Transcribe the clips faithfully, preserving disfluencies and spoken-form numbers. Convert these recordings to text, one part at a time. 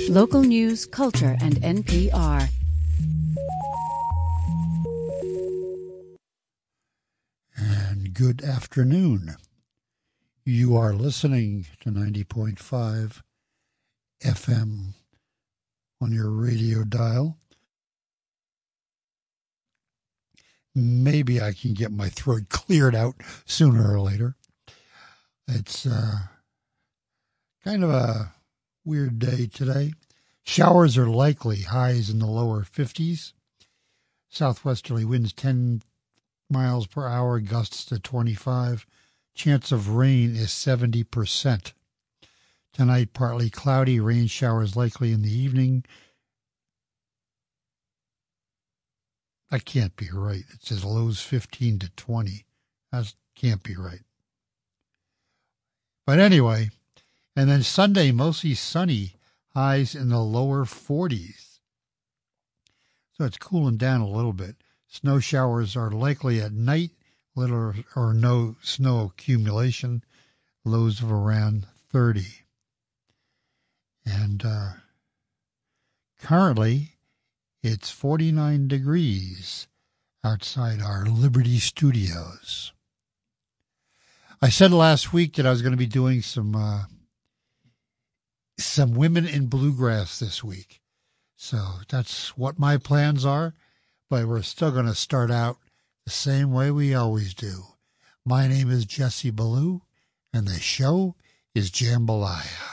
Local news, culture, and N P R. And good afternoon. You are listening to ninety point five F M on your radio dial. Maybe I can get my throat cleared out sooner or later. It's uh, kind of a weird day today. Showers are likely, highs in the lower fifties. Southwesterly winds ten miles per hour, gusts to twenty-five. Chance of rain is seventy percent. Tonight, partly cloudy, rain showers likely in the evening. That can't be right. It says lows fifteen to twenty. That can't be right. But anyway, and then Sunday, mostly sunny, highs in the lower forties. So it's cooling down a little bit. Snow showers are likely at night, little or no snow accumulation, lows of around thirty. And uh, currently, it's forty-nine degrees outside our Liberty Studios. I said last week that I was going to be doing some uh, some women in bluegrass this week. So that's what my plans are, but we're still going to start out the same way we always do. My name is Jesse Ballou, and the show is Jambalaya.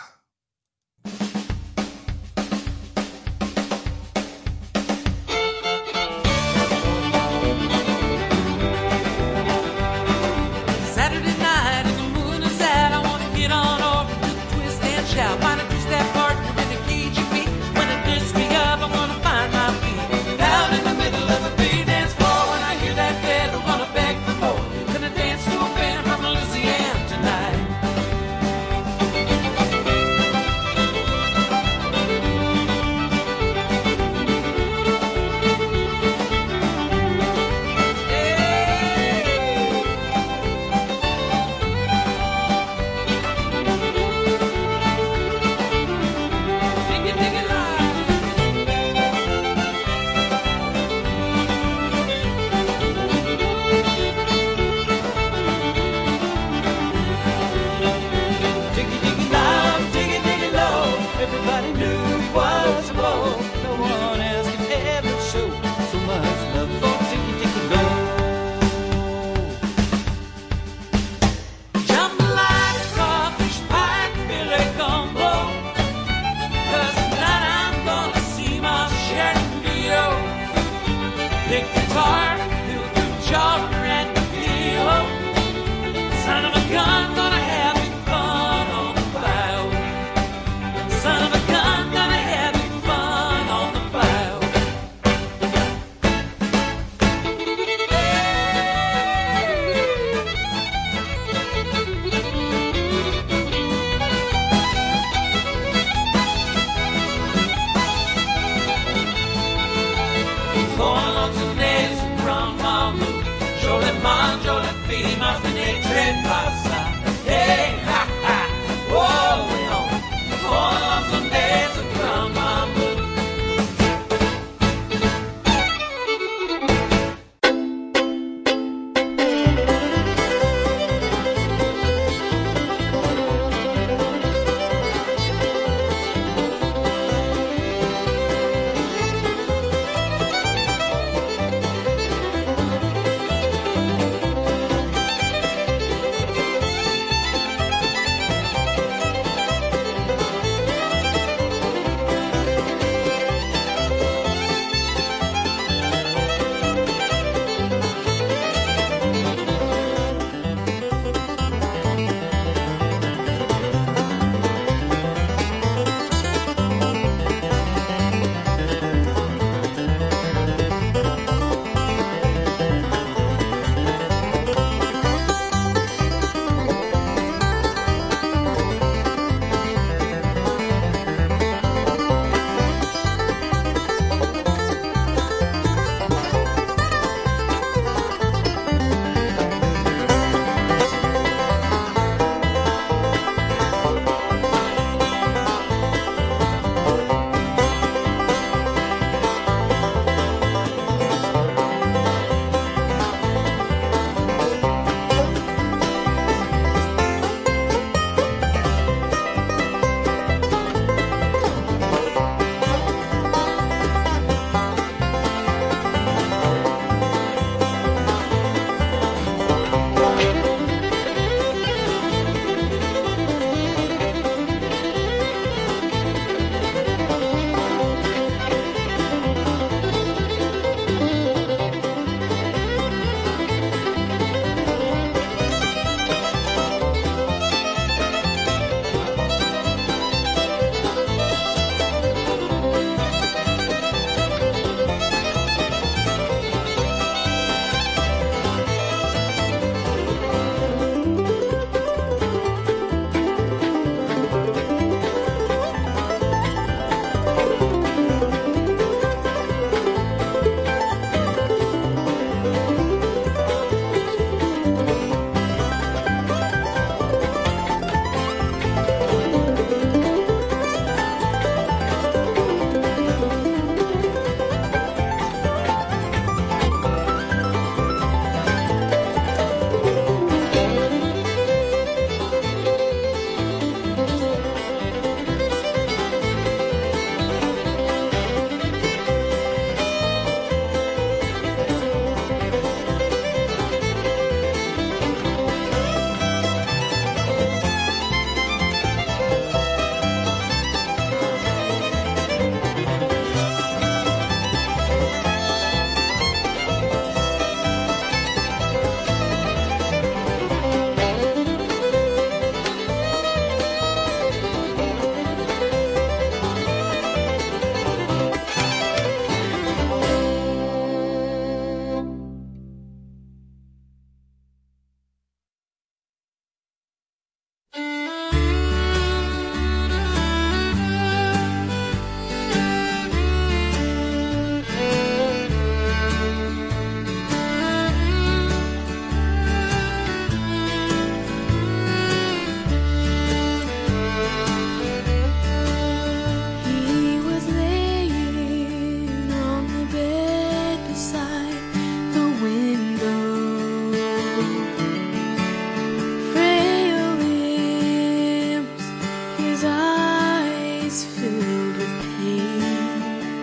filled with pain.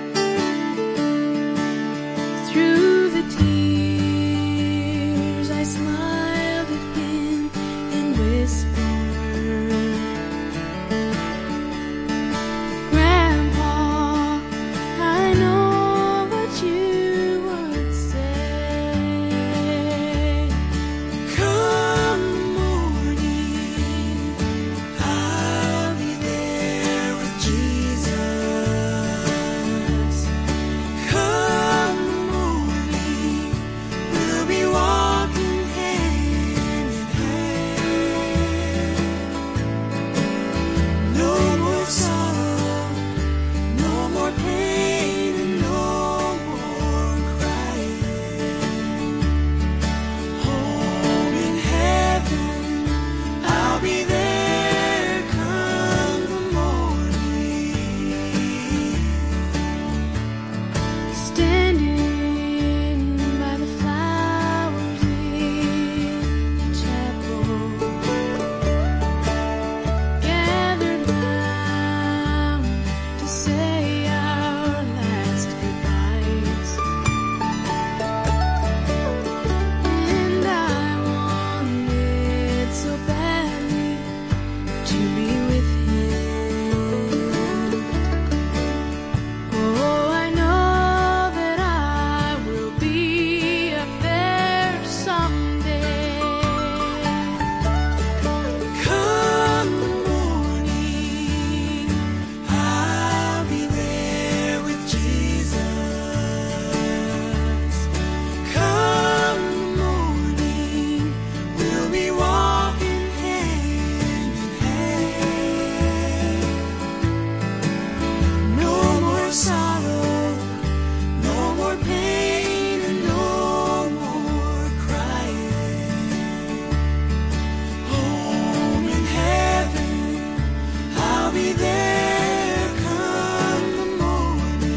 Through the tears I smiled at him and whispered, Grandpa, I know what you would say. Come the morning, I'll be there with Jesus. Come the morning, we'll be walking hand in hand. No more sorrow, no more pain, and no more crying. Home in heaven, I'll be there come the morning. Standing by the flowers in the chapel, gathered round to say our last goodbyes. And I wanted so badly to be with him. Oh, I know that I will be up there someday. Come the morning, I'll be there with Jesus. Come the morning, we'll be walking hand in hand. No more sorrow, no more pain, and no more crying. Home in heaven, I'll be there come the morning.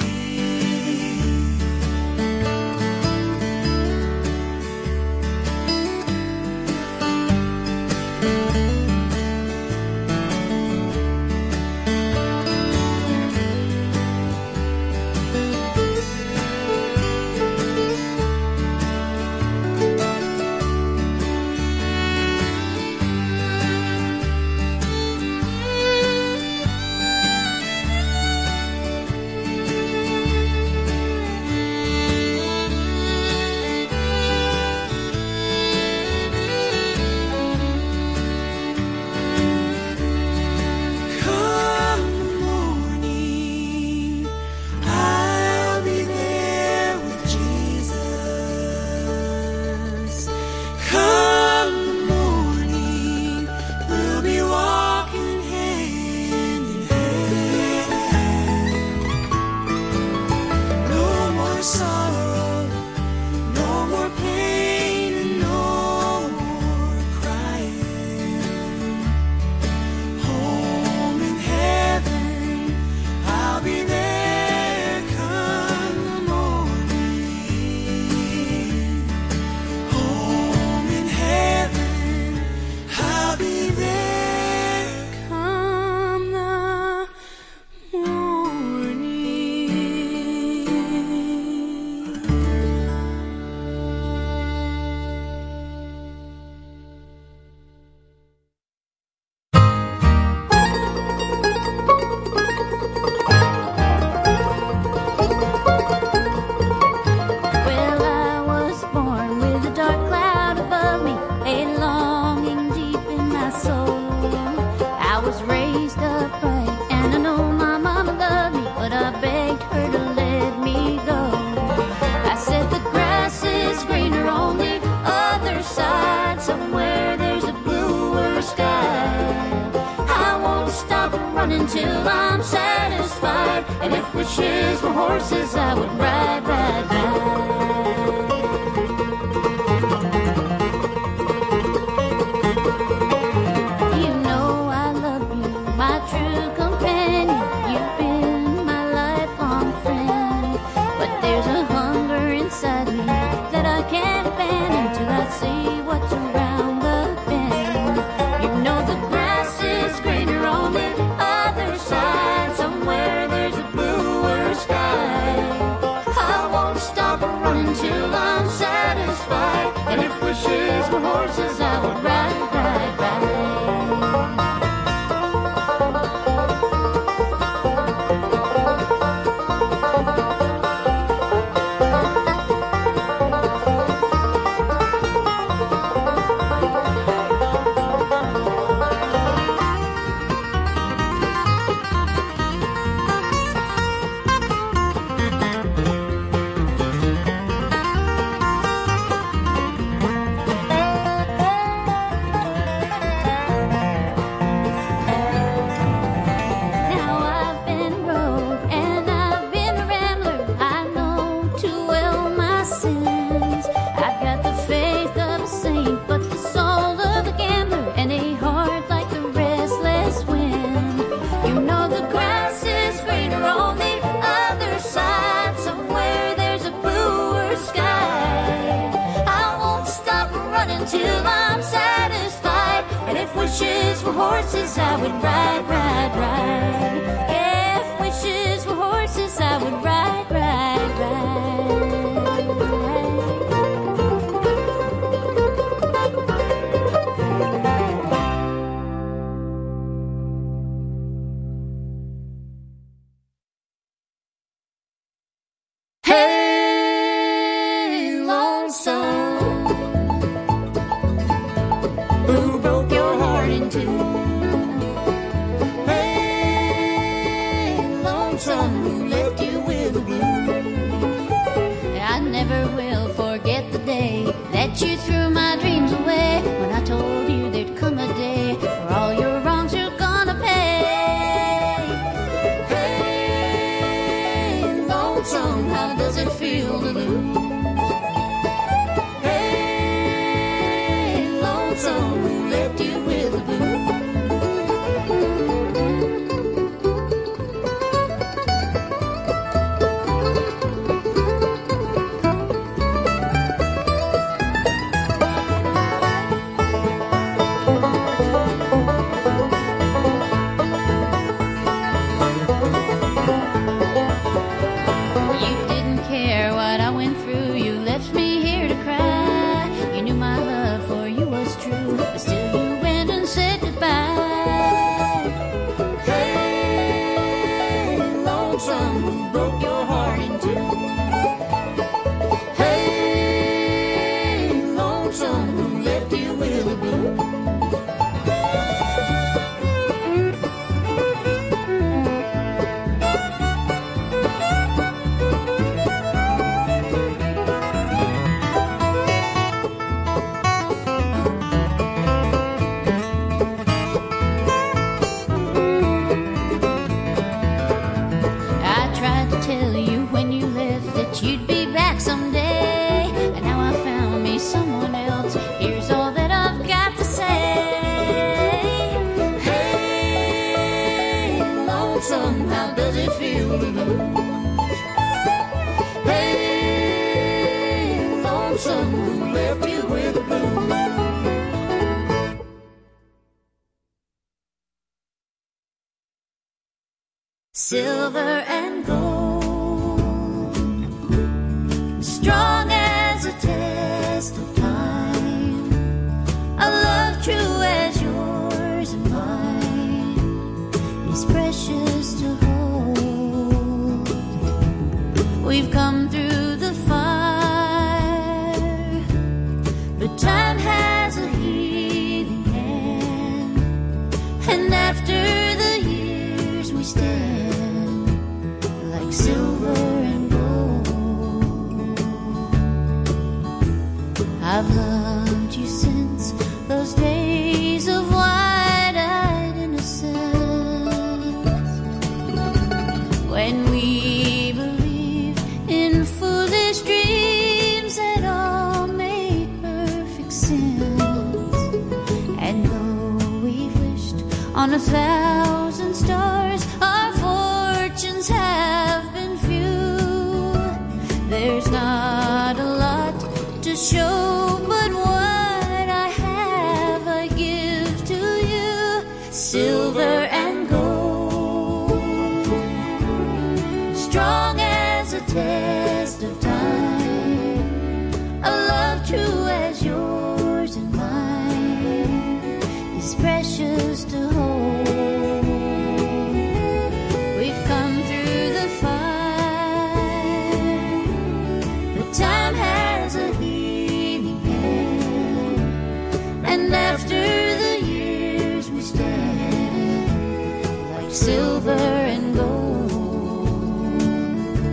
Come the morning, I'll be there with Jesus. Come the morning, we'll be walking hand in hand. No more sorrow, no more pain, and no more crying. Home in heaven, I'll be there come the morning. Home in heaven, I'll be there come the Well, I was born with a dark cloud above me, a longing deep in my soul. I was raised upright, and I know my mama loved me, but I begged her to let me go. I said the grass is greener on the other side, somewhere there's a bluer sky. I won't stop running till I'm satisfied, and if wishes were horses, I would ride, ride, ride. You know I love you, my true companion. You've been my lifelong friend. But there's a hunger inside me that I can't abandon till I see what's around the bend. You know the grass is greener on the other side, wishes were horses, I would ride, ride, ride. Yeah, if wishes were horses, I would ride, ride, ride. Hey, lonesome, who broke your heart in two? Hey, lonesome, who left you with the blues? I never will forget the day that you threw my dreams away, when I told you there'd come a day where all your wrongs you're gonna pay. Hey, lonesome, how does it feel to lose? Hey, lonesome, who left you with the blues? You didn't care what I went through. You left me here to cry. You knew my love for you was true, but still you went and said goodbye. Hey, lonesome, who broke your heart in two? Hey, lonesome, who left you with the blues? I tried to tell you when you left that you'd be back someday, and now I found me someone else. Here's all that I've got to say. Hey, lonesome, how does it feel to lose? Hey, lonesome, who left you with the blues? Silver and gold, strong as a test of time, a love true as yours and mine is precious to hold. We've come through the fire, but time has a healing hand, and after the years we stand like silver and gold. I've loved you since those days of wide-eyed innocence, when we believed in foolish dreams that all made perfect sense. And though we've wished on a thousand stars, our fortunes have been few. There's not a lot to show, but what I have I give to you. Silver and gold, strong as a test of time, a love true as yours and mine is precious to hold. We've come through the fire, but time has a healing hand, and after the years we stand like silver and gold.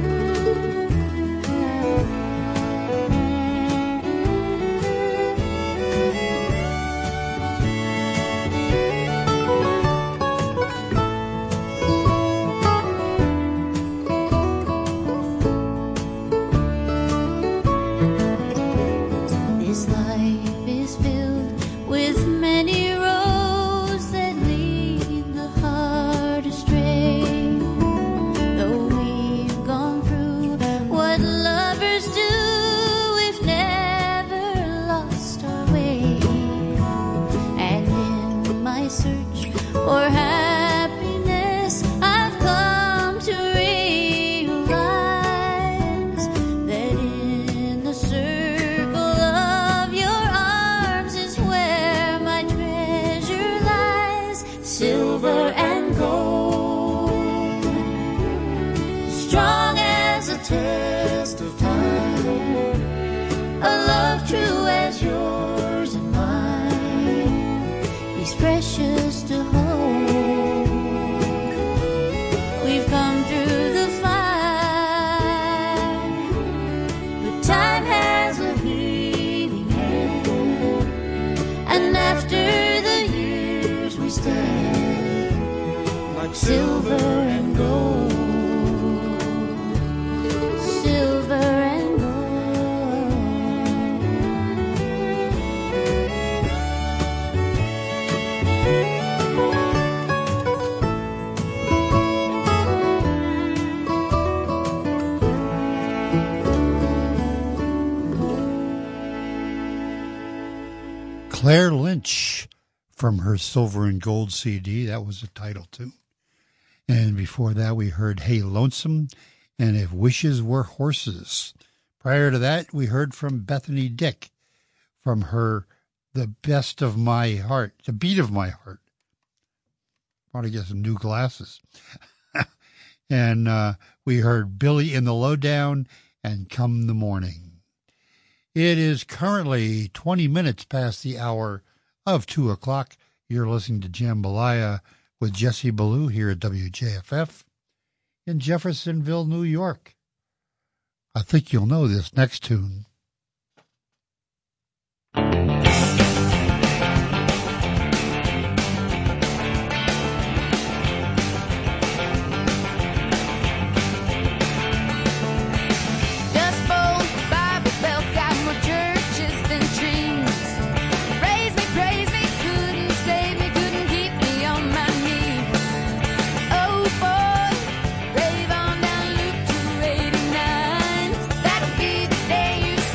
test of time. A love true as yours and mine is precious to hold. We've come through the fire, but time has a healing hand, and after the years we stand like silver and gold. Silver and Claire Lynch from her Silver and Gold C D. That was the title too. And before that, we heard Hey Lonesome and If Wishes Were Horses. Prior to that, we heard from Bethany Dick from her The Best of My Heart, The Beat of My Heart. I want to get some new glasses. And uh, we heard Billy in the Lowdown and Come the Morning. It is currently twenty minutes past the hour of two o'clock. You're listening to Jambalaya with Jesse Ballou here at W J F F in Jeffersonville, New York. I think you'll know this next tune. That'll be the day you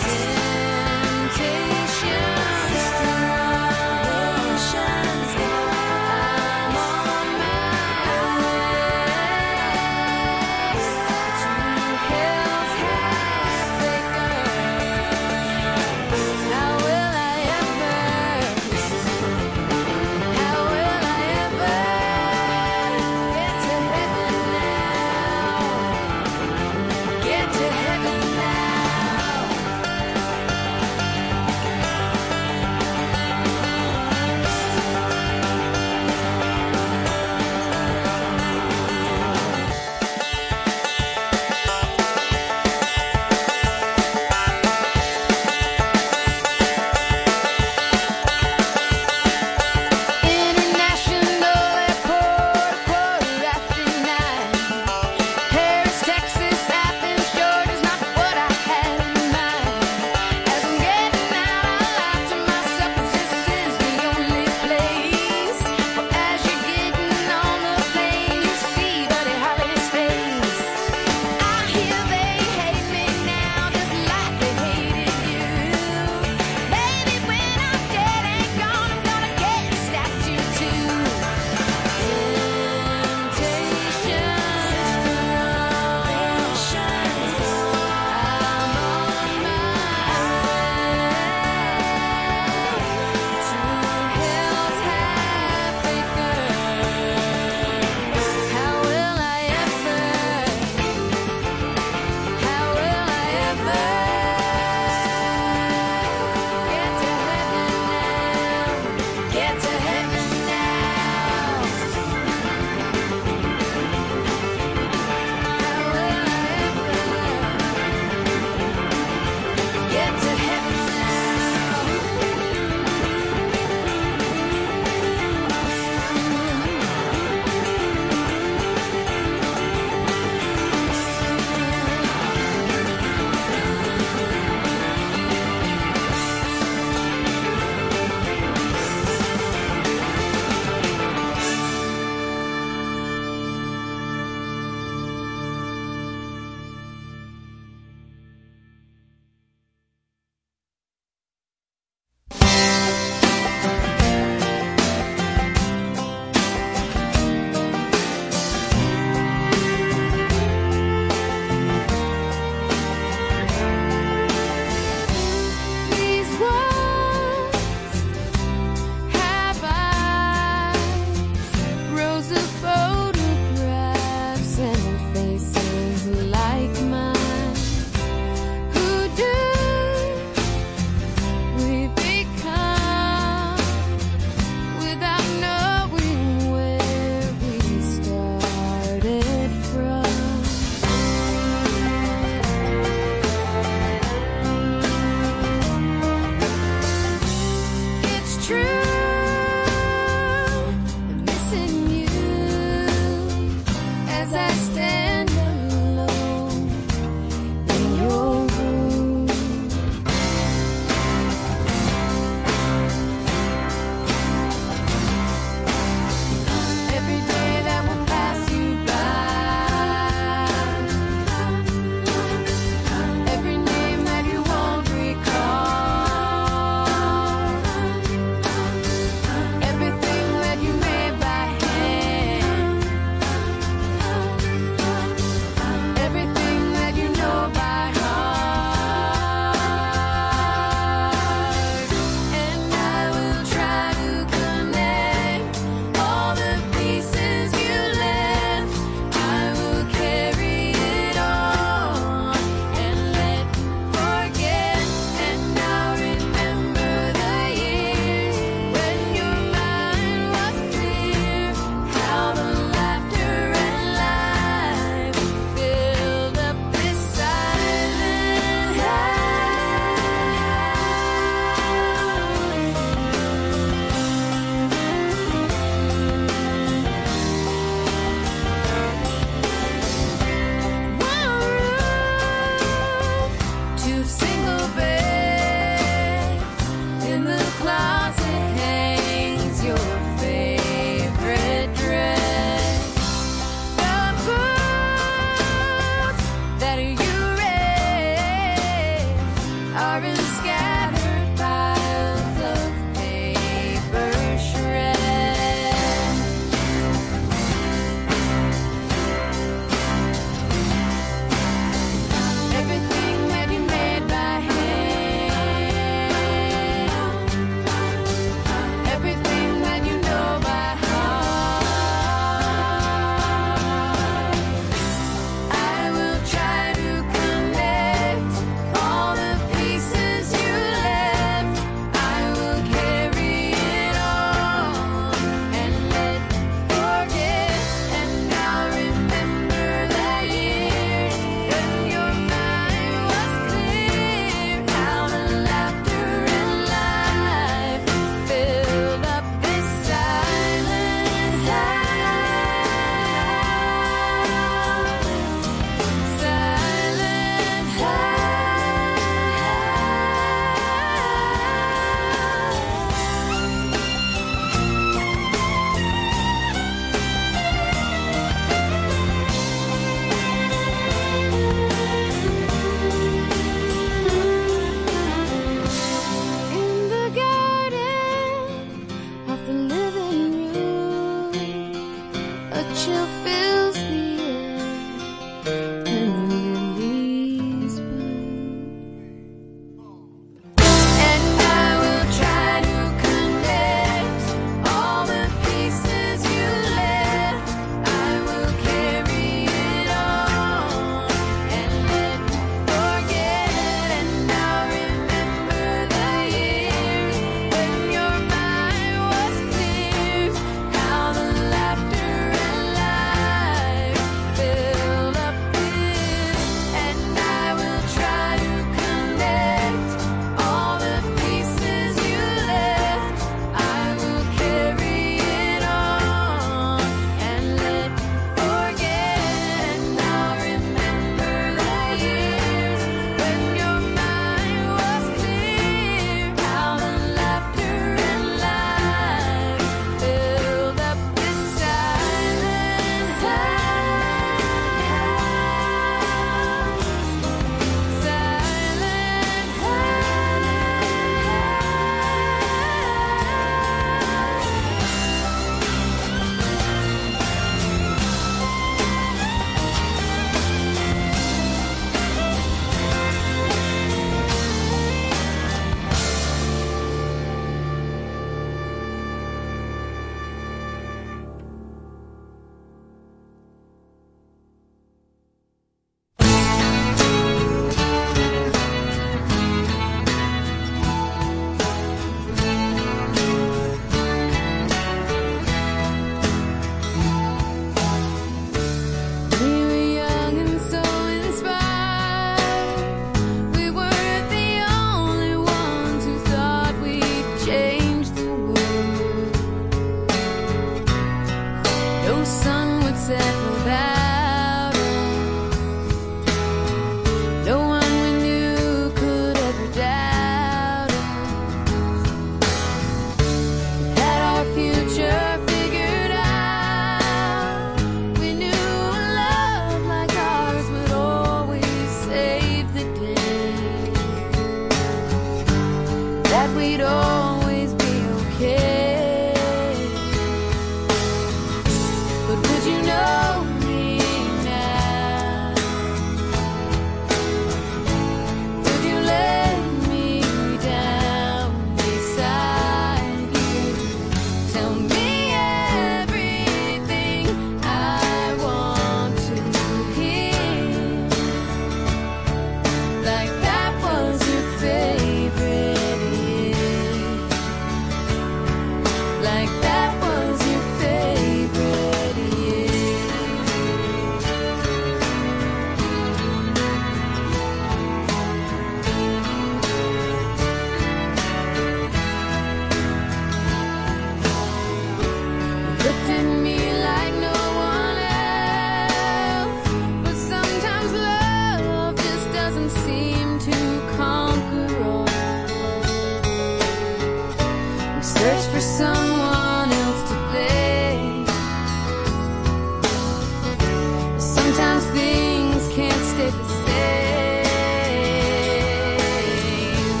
Sometimes things can't stay the same.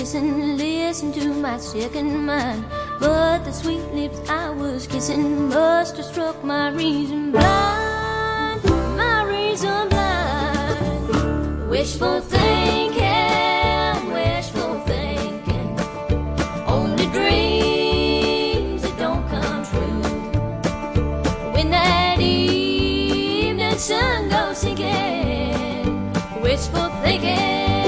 listen, listen to my second mind. But the sweet lips I was kissing must have struck my reason blind, my reason blind. Wishful thinking, wishful thinking, only dreams that don't come true. When that evening sun goes sinking, wishful thinking.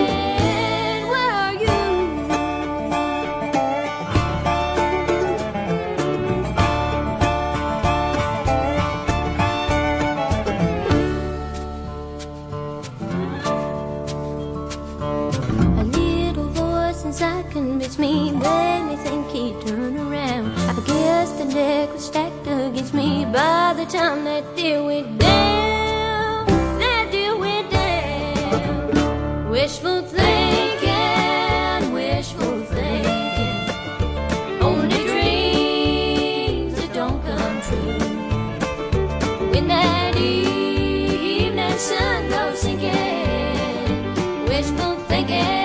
Convince me, made me think he'd turn around. I guess the deck was stacked against me by the time that deal went down. That deal went down. Wishful thinking, wishful thinking, only dreams that don't come true. When that evening sun goes sinking, wishful thinking.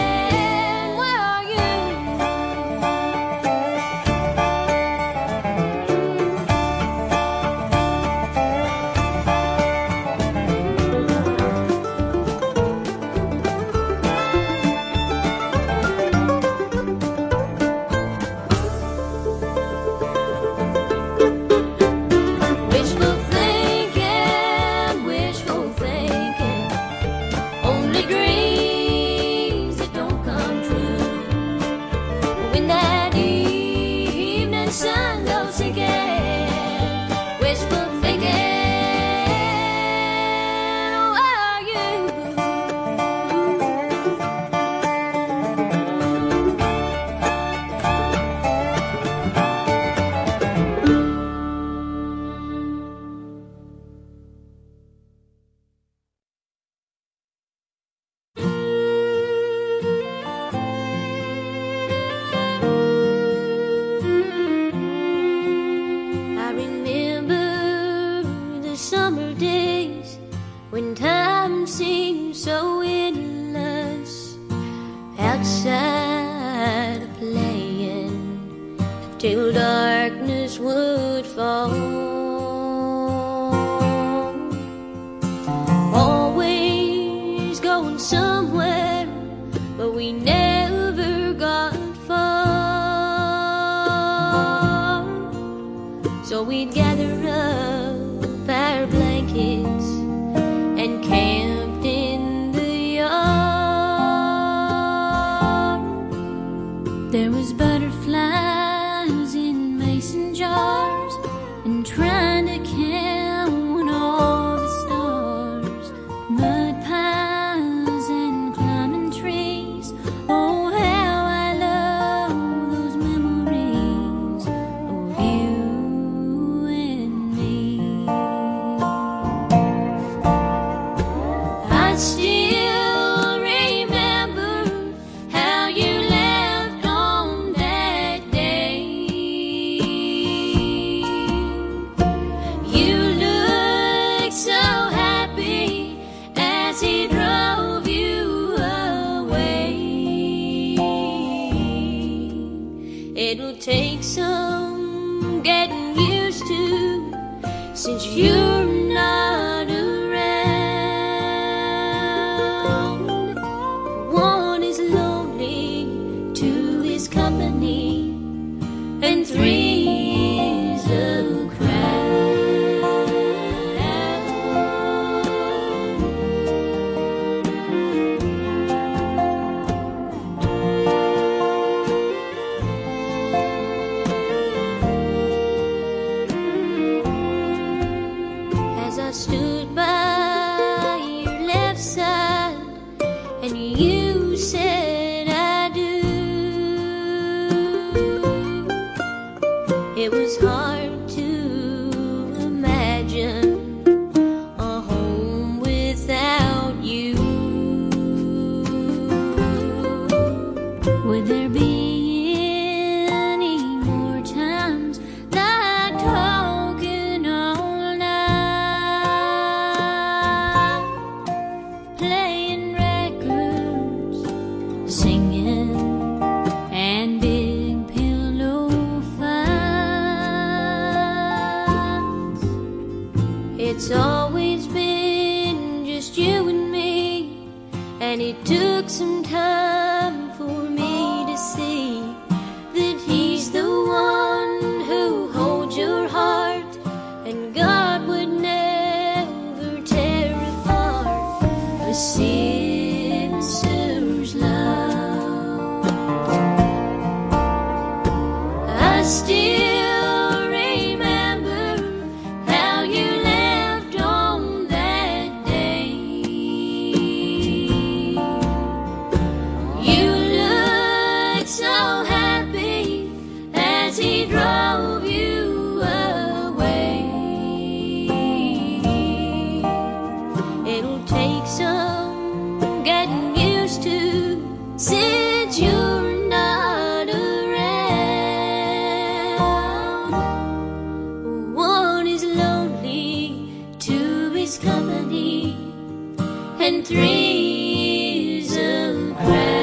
Till darkness would fall. Always going somewhere, but we never got far. So we'd gather up our blankets and camped in the yard. There was butterflies jars and trying to count all the stars, mud piles and climbing trees. Oh, how I love those memories of you and me. I still remember how you left on that day. It'll take some getting used to, since you're not around. One is lonely, two is company, and three is a crowd. Stood by your left side and you said I do. It was hard to imagine a home without you. Would there be any more times like talking all night, playing records, singing still remember how you left on that day. You looked so happy as he drove you away. It'll take some getting used to since you're not around. One is lonely, two is company, and three is a crowd.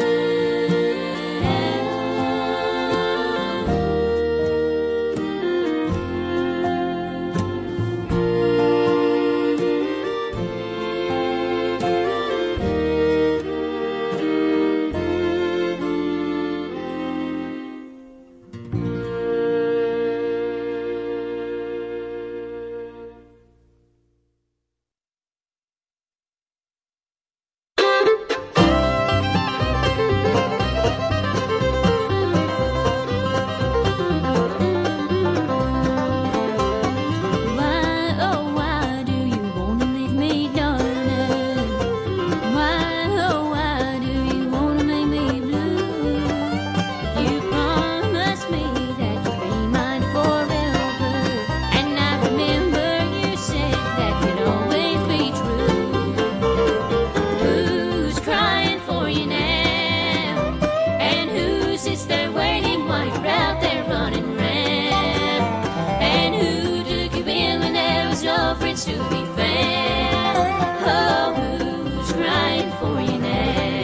Why, oh why do you wanna leave me, darling? Why, oh why do you wanna make me blue? You promised me that you'd be mine forever, and I remember you said that you'd always be true. Who's crying for you now? And who sits there waiting while you're out there running round? And who took you in when there was no friends to be found? Oh, who's crying for you now?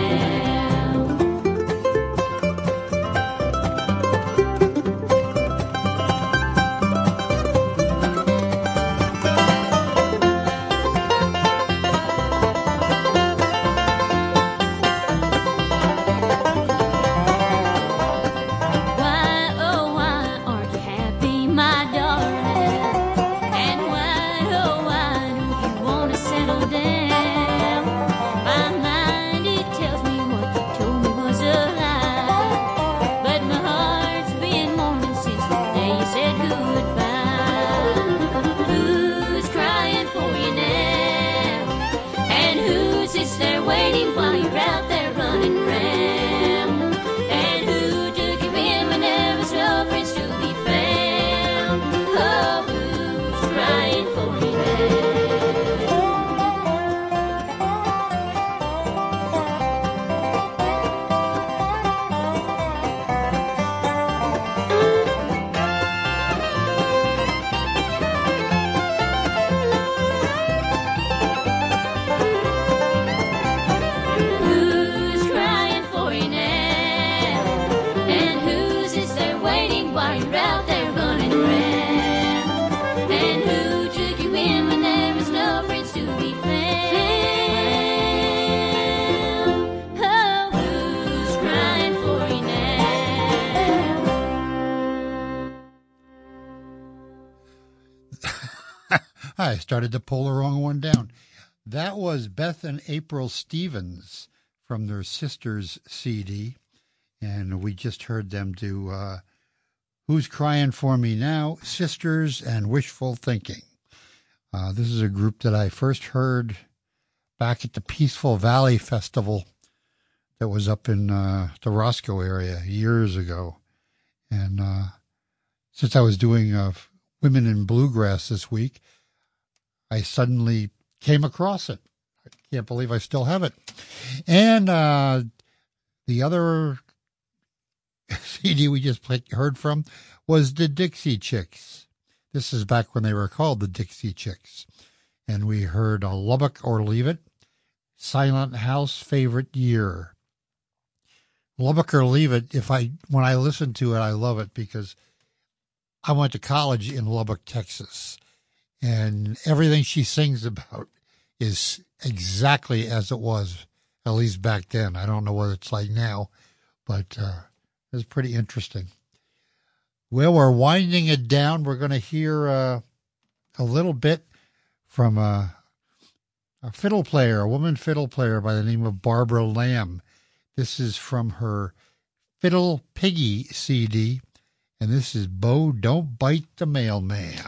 Why, oh why aren't you happy, my darling? And why, oh why do you wanna settle down? My mind, it tells me what you told me was a lie, but my heart's been mourning since the day you said goodbye. Who's crying for you now? And who sits there waiting while you're out there running round? And who took you in when there was no friends to be found? Oh, who's crying for you Who's crying for you now? And who's is there waiting while you're out there running around? And who took you in when there was no friends to be found? Oh, who's crying for you now? I started to pull the wrong one down. That was Beth and April Stevens from their Sisters C D, and we just heard them do uh, Who's Crying for Me Now, Sisters, and Wishful Thinking. Uh, this is a group that I first heard back at the Peaceful Valley Festival that was up in uh, the Roscoe area years ago. And uh, since I was doing uh, Women in Bluegrass this week, I suddenly came across it. I can't believe I still have it. And uh, the other C D we just played, heard from was the Dixie Chicks. This is back when they were called the Dixie Chicks. And we heard a Lubbock or Leave It, Silent House Favorite Year. Lubbock or Leave It, if I when I listen to it, I love it because I went to college in Lubbock, Texas. And everything she sings about is exactly as it was, at least back then. I don't know what it's like now, but uh, it's pretty interesting. Well, we're winding it down. We're going to hear uh, a little bit from a, a fiddle player, a woman fiddle player by the name of Barbara Lamb. This is from her Fiddle Piggy C D, And this is Bo Don't Bite the Mailman.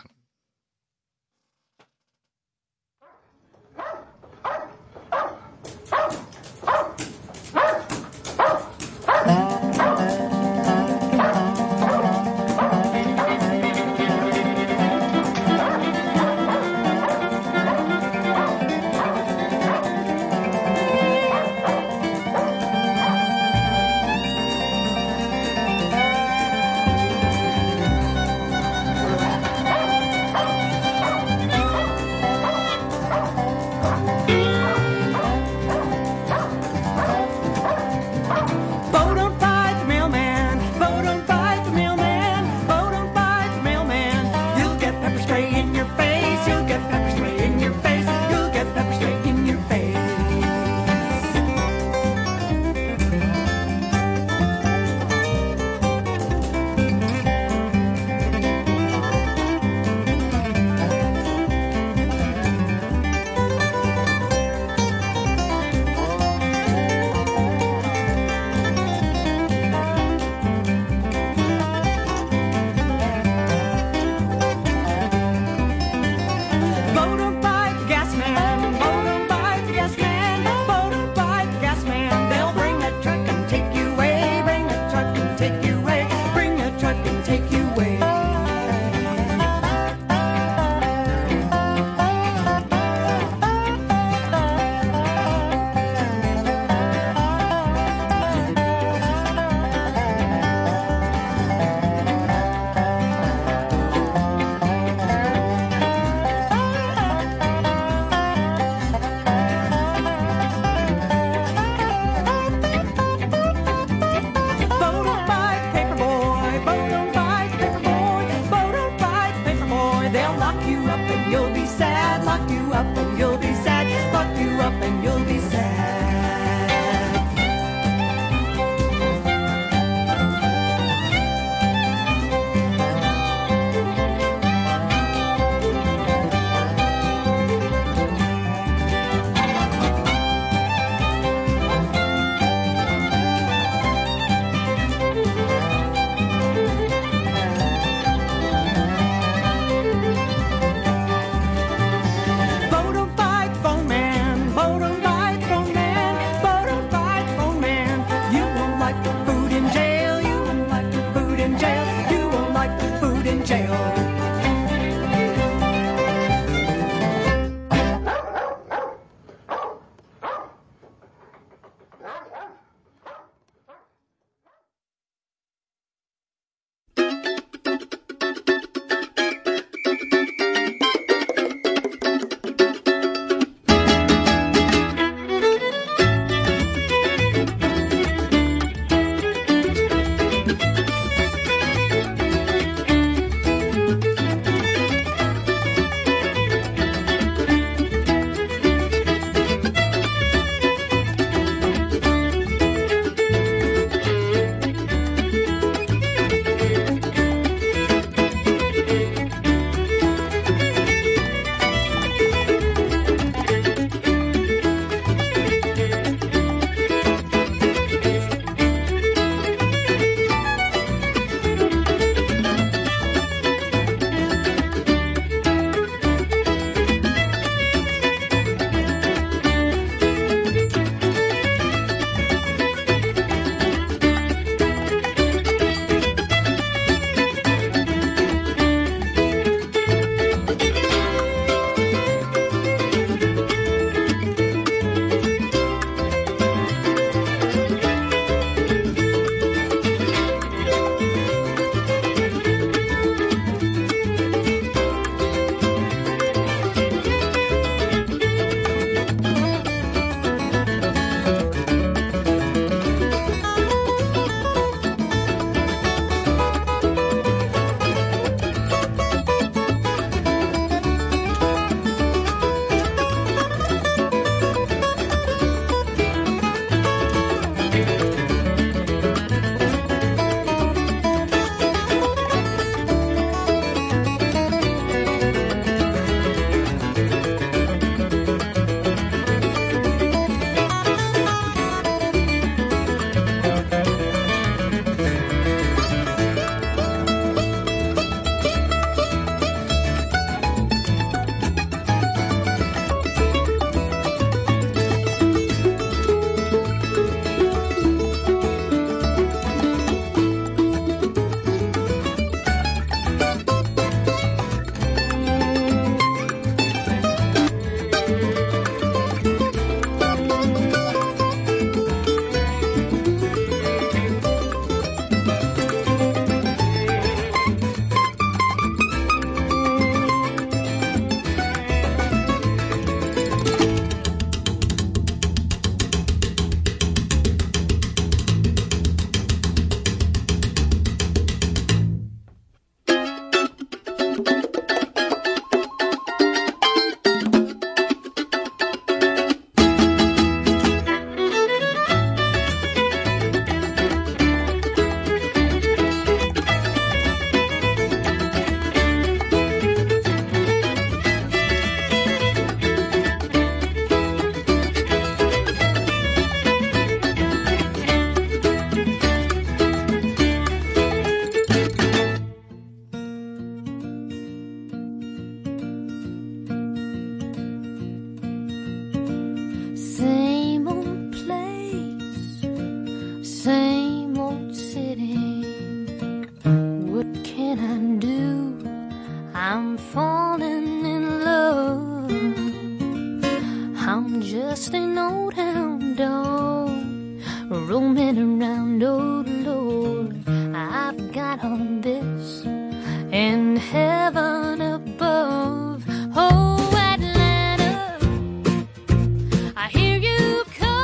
roaming around, oh Lord, I've got all this in heaven above. Oh, Atlanta, I hear you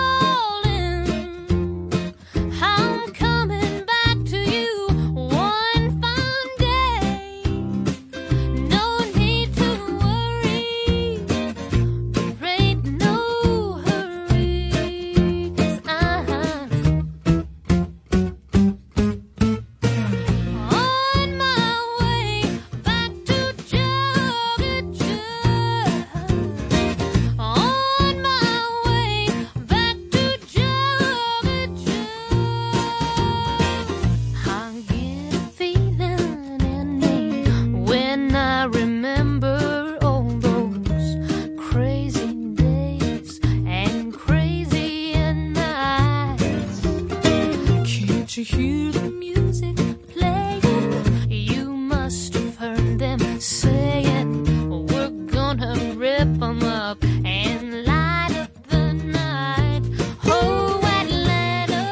calling. I'm coming back to you one fine day. No need to worry, there ain't no hurry, 'cause I'm on my way back to Georgia. On my way back to Georgia. I get a feeling in me when I remember all those crazy days and crazy nights. Can't you hear the music playing? You must have heard them saying, we're gonna rip 'em up and light up the night. Oh, Atlanta,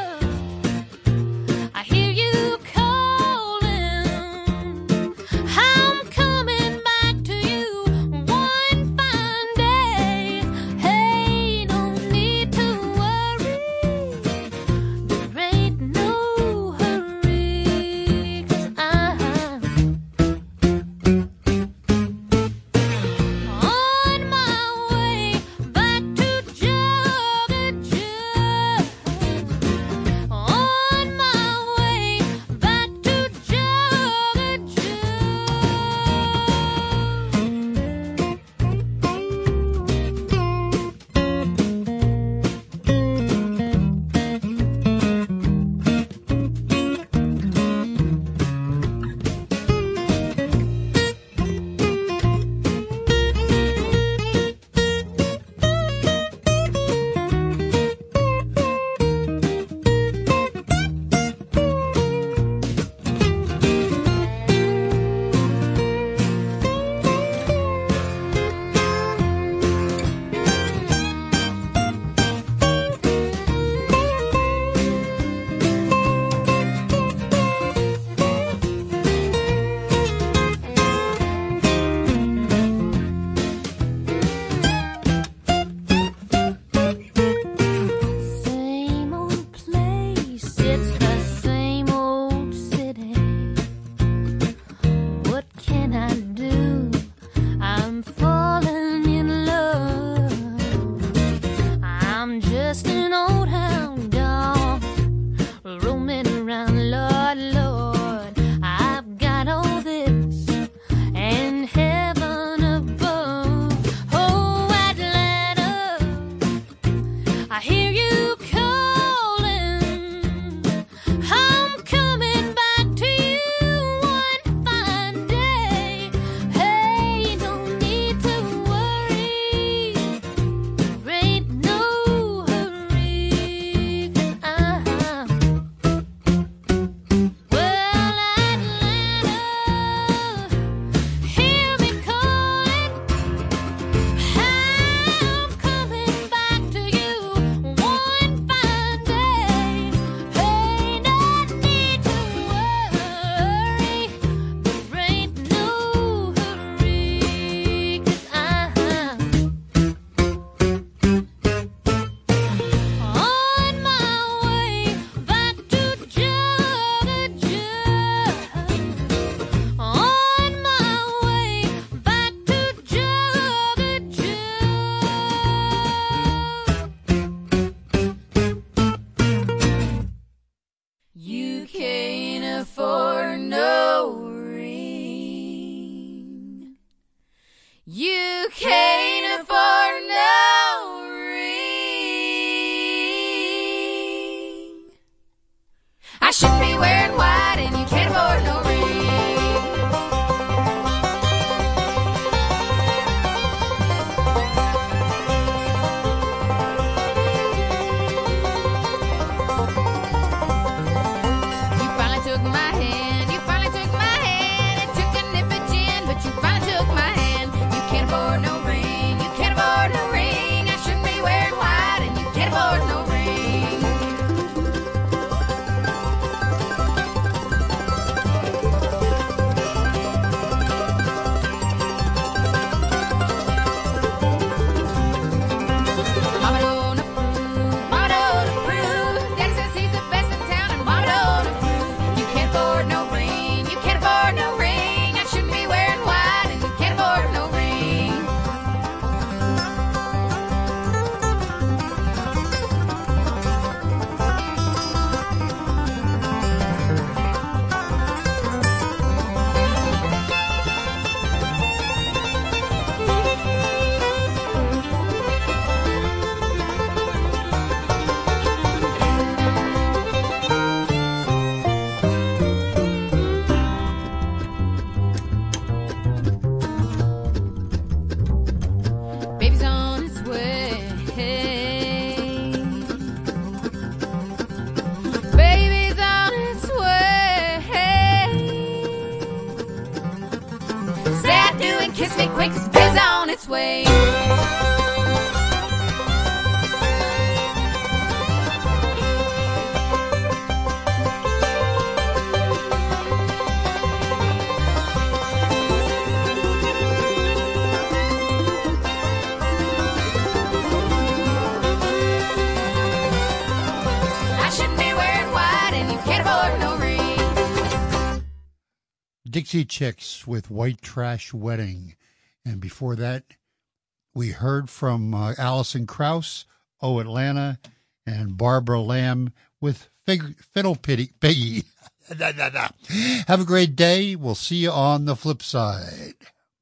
I hear you calling. I'm coming back to you one fine day. Hey, don't need to worry, there ain't no hurry, 'cause I'm on my way back to Georgia. On my way back to Georgia. Same old place, it's the same old city. What can I do? I'm falling in love. I'm just an old hound dog roaming around, Lord, Lord. I've got all this and heaven above. Oh, Atlanta, I hear you calling. I'm coming back to you one fine day. Hey, don't need to worry, there ain't no hurry, 'cause I'm well, Atlanta, hear me calling. I'm coming back to you one fine day. Hey, no need to worry, there ain't no hurry, 'cause I'm on my way back to Georgia. On my way back to Georgia. You can't afford no ring. You can't afford no ring. I shouldn't be wearing white and you can't afford no ring. You finally took my hand, you finally took my hand. It took a nip of gin, but you finally took my hand. You can't afford no ring, you can't afford no ring. I shouldn't be wearing white and you can't afford no ring. quick as pizza on its way. Dixie Chicks with White Trash Wedding. And before that, we heard from uh, Alison Krauss, Oh Atlanta, and Barbara Lamb with Fig- Fiddle Piggy. Piggy. Have a great day. We'll see you on the flip side.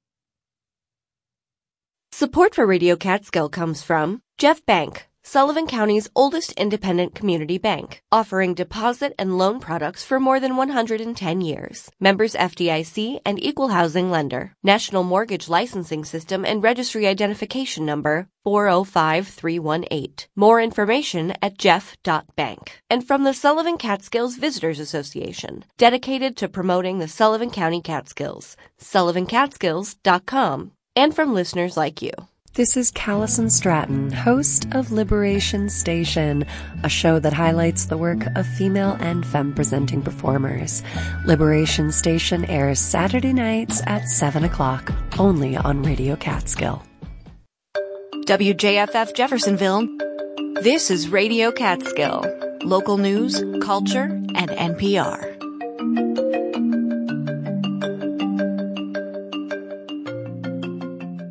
Support for Radio Catskill comes from Jeff Bank, Sullivan County's oldest independent community bank, offering deposit and loan products for more than one hundred ten years. Members F D I C and equal housing lender. National Mortgage Licensing System and Registry Identification Number four oh five three one eight. More information at jeff dot bank. And from the Sullivan Catskills Visitors Association, dedicated to promoting the Sullivan County Catskills, sullivan catskills dot com. And from listeners like you. This is Callison Stratton, host of Liberation Station, a show that highlights the work of female and femme-presenting performers. Liberation Station airs Saturday nights at seven o'clock, only on Radio Catskill. W J F F Jeffersonville. This is Radio Catskill. Local news, culture, and N P R.